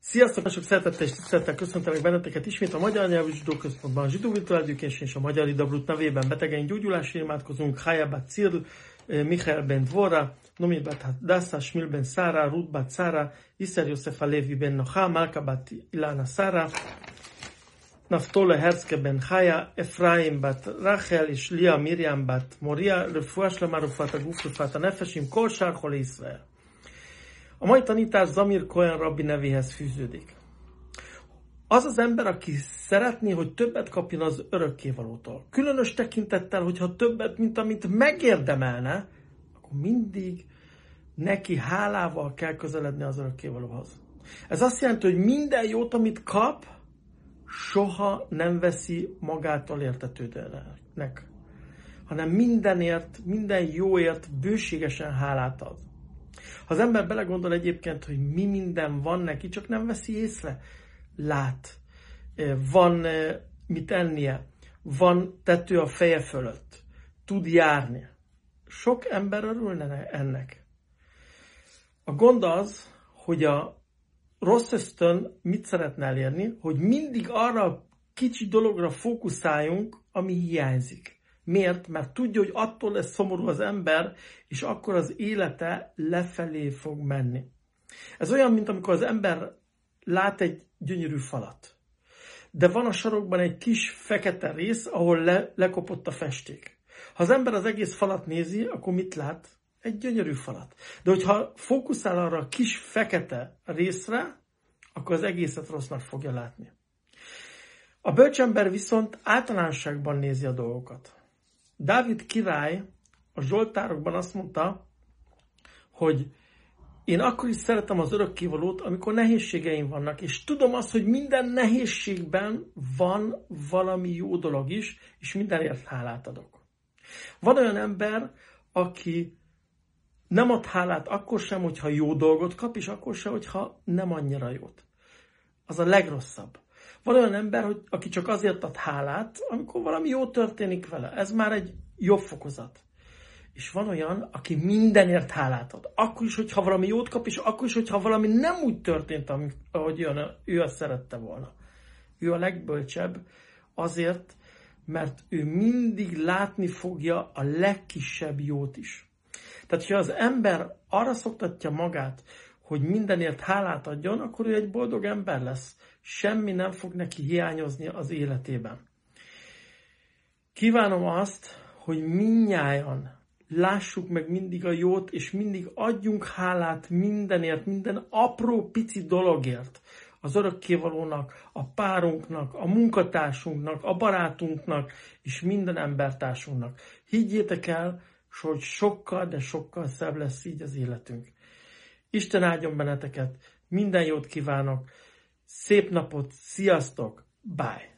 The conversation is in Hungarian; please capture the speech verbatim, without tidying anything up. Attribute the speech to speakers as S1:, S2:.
S1: Sziasztok! Sok szeretettel és tisztelettel köszöntelek benneteket ismét a Magyar Nyelvű Zsidó Központban, a Zsidó Virtuál Education és a Magyar Hidabrut nevében betegeink gyógyulásért imádkozunk. Chaya bat Cirl, Michael ben Dvora, Nomi bat Hadassah, Shmuel ben Sara, Ruth bat Sara, Isser Yosef Alevi ben Noha, Malka bat Ilana Sara, Naftole Herzke ben Chaya, Efraim bat Rachel és Lia Miriam bat Moria, Refuah Shlema Rufat Aguf Rufat Nefeshim, Kol Shar Chole Israel. A mai tanítás Zamir Cohen rabbi nevéhez fűződik. Az az ember, aki szeretné, hogy többet kapjon az örökkévalótól, különös tekintettel, hogyha többet, mint amit megérdemelne, akkor mindig neki hálával kell közeledni az örökkévalóhoz. Ez azt jelenti, hogy minden jót, amit kap, soha nem veszi magától értetődőnek, hanem mindenért, minden jóért bőségesen hálát ad. Ha az ember belegondol egyébként, hogy mi minden van neki, csak nem veszi észre, lát, van mit ennie, van tető a feje fölött, tud járni. Sok ember örülne ennek. A gond az, hogy a rossz ösztön mit szeretne elérni, hogy mindig arra a kicsi dologra fókuszáljunk, ami hiányzik. Miért? Mert tudja, hogy attól lesz szomorú az ember, és akkor az élete lefelé fog menni. Ez olyan, mint amikor az ember lát egy gyönyörű falat. De van a sarokban egy kis fekete rész, ahol le, lekopott a festék. Ha az ember az egész falat nézi, akkor mit lát? Egy gyönyörű falat. De hogyha fókuszál arra a kis fekete részre, akkor az egészet rossznak fogja látni. A bölcsember viszont általánosságban nézi a dolgokat. Dávid király a Zsoltárokban azt mondta, hogy én akkor is szeretem az örökkévalót, amikor nehézségeim vannak, és tudom azt, hogy minden nehézségben van valami jó dolog is, és mindenért hálát adok. Van olyan ember, aki nem ad hálát akkor sem, hogyha jó dolgot kap, és akkor sem, hogyha nem annyira jót. Az a legrosszabb. Van olyan ember, hogy, aki csak azért ad hálát, amikor valami jó történik vele. Ez már egy jobb fokozat. És van olyan, aki mindenért hálát ad. Akkor is, hogyha valami jót kap, és akkor is, hogyha valami nem úgy történt, ahogy ő azt szerette volna. Ő a legbölcsebb azért, mert ő mindig látni fogja a legkisebb jót is. Tehát, ha az ember arra szoktatja magát, hogy mindenért hálát adjon, akkor ő egy boldog ember lesz. Semmi nem fog neki hiányozni az életében. Kívánom azt, hogy mindnyájan lássuk meg mindig a jót, és mindig adjunk hálát mindenért, minden apró pici dologért. Az örökkévalónak, a párunknak, a munkatársunknak, a barátunknak, és minden embertársunknak. Higgyétek el, hogy sokkal, de sokkal szebb lesz így az életünk. Isten áldjon benneteket, minden jót kívánok, szép napot, sziasztok, bye!